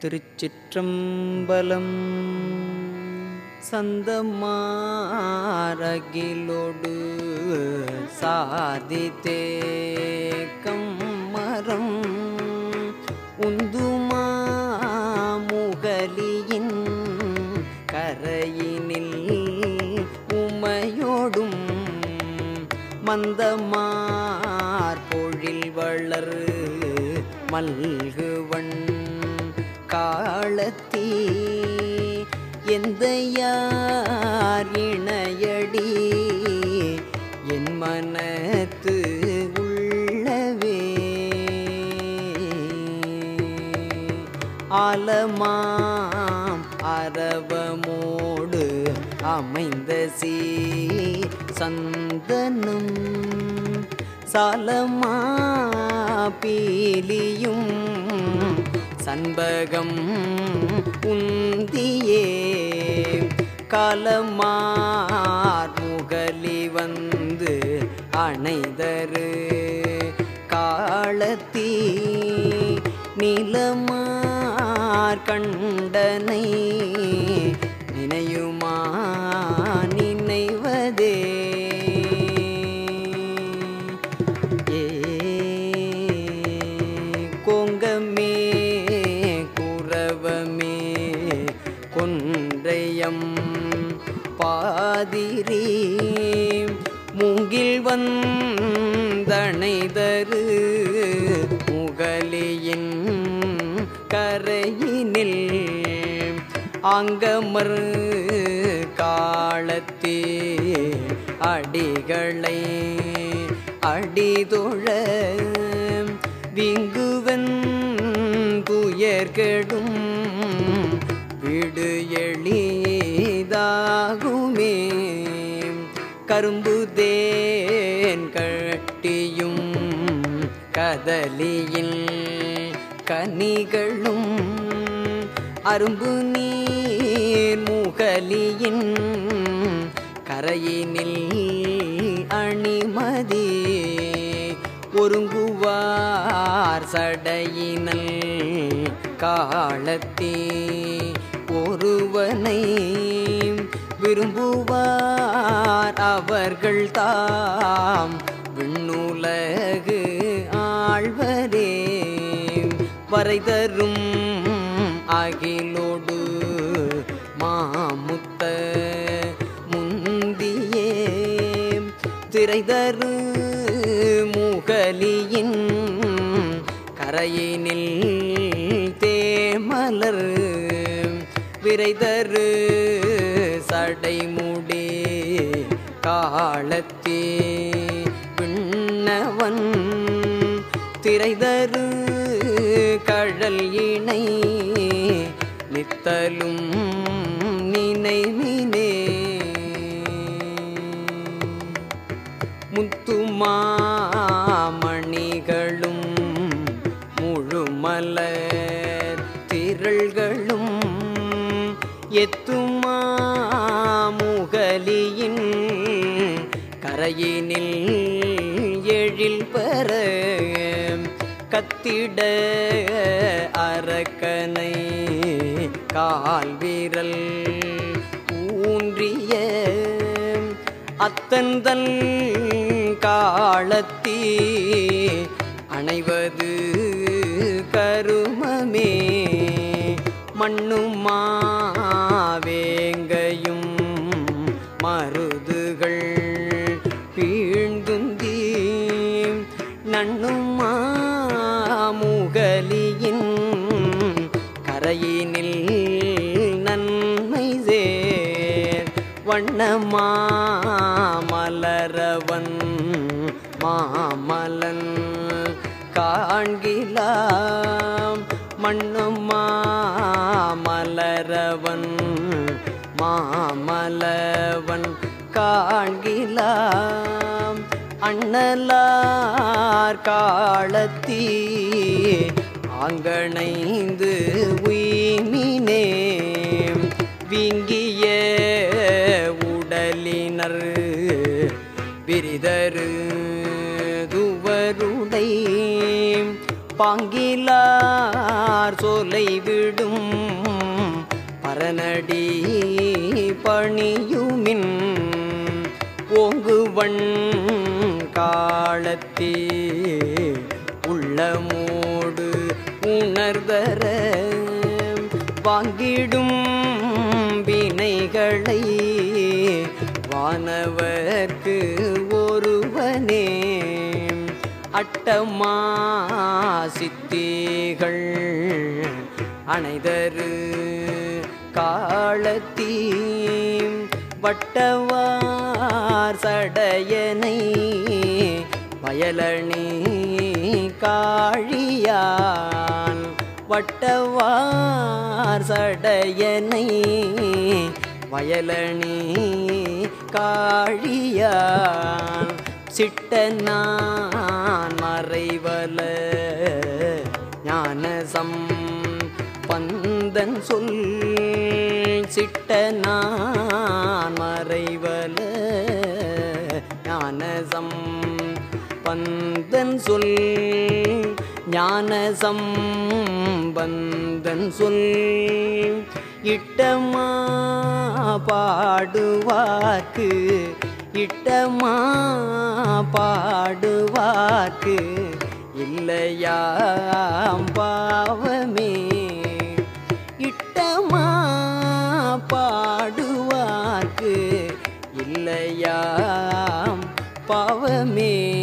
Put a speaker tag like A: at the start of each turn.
A: திருச்சிற்றம்பலம். சந்தமாரகிலோடு சாதித்தேக்கம் மரம் உந்துமா முகலியின் கரையினில் உமையோடும் மந்தமார் பொழில் வளர் மல்குவன் காலத்தீ எந்த யார் இணையடி என் மனத்து உள்ளவே ஆலமாம் அரவமோடு அமைந்த சந்தனம் சாலமா பீலியும் சண்பகம் உந்தியே காலமார் முகலி வந்து அணைதரு காலத்தீ நிலமார் கண்டனை நினையுமா நினைவதே கோங்கமே குரவமே கொன்றையம் பாதிரி மூங்கில் வந்தணைதரு முகலியின் கரையினில் ஆங்கமர் காலத்தே அடிகளை அடிதொழ விங்குவன் துயர்கெடும் விடு எளிதாகுமே கரும்பு தேன் கட்டியும் கதலியில் கனிகளும் அரும்பு நீர் முகலியின் கரையினில் அணிமதி ஒருங்குவார் சடையினல் காலத்தே ஒருவனை விரும்புவார் அவர்கள் தாம் விண்ணுலகு ஆழ்வரே வரைதரும் அகிலோடு மாமுத்த முந்தியே திரைதரு முகலியின் கரையினில் தேமலர் விரைதரு சடைமுடி காலத்தே விண்ணவன் திரைதரு கழல் இணை நித்தலும் நினைவினே முத்துமாமணிகளும் முழுமலர் திரள்களும் எத்துமா முகலியின் கரையினில் எழில் பெற கத்திட அரக்கனை கால் வீரல் ஊன்றிய அத்தந்தல் காலத்தீ அணைவது கருமமே மண்ணுமா வேங்கையும் மருதுகள் பீழ்ந்துந்தி நண்ணுமா முகலியின் கரையினில் நன்மை சேர் வண்ணமா மலரவன் மாமலன் காண்கிலாம் மண்ணுமா மலரவன் மாமலவன் காண்கிலாம் அண்ணலார் காலத்தீ ஆங்கணைந்து உய்மினே விங்கிய உடலினர் விரிதரு துவருடை பாங்கிலார் சோலை விடும் பரநடி பணியுமின் ஓங்குவன் காலத்தே உள்ளமோடு உணர்தர வாங்கிடும் வினைகளை வானவர்க்கு ஒருவனே அட்டமா சித்திகள் அணைதரு காலத்தீ வட்டவார் சடையனை வயலணி காழியான் வட்டவார் சடையனை வயலணி காழியான் சிட்டனான் மறைவல ஞானசம் பந்தன் சொல் சிட்டனான் மறைவல ஞானசம் பந்தன் சொல் ஞானசம் பந்தன் சொல் இட்டமா பாடுவார்க்கு இட்டமா பாடுவார்க்கு இல்லையாம் பாவமே இட்டமா பாடுவார்க்கு இல்லையாம் பாவமே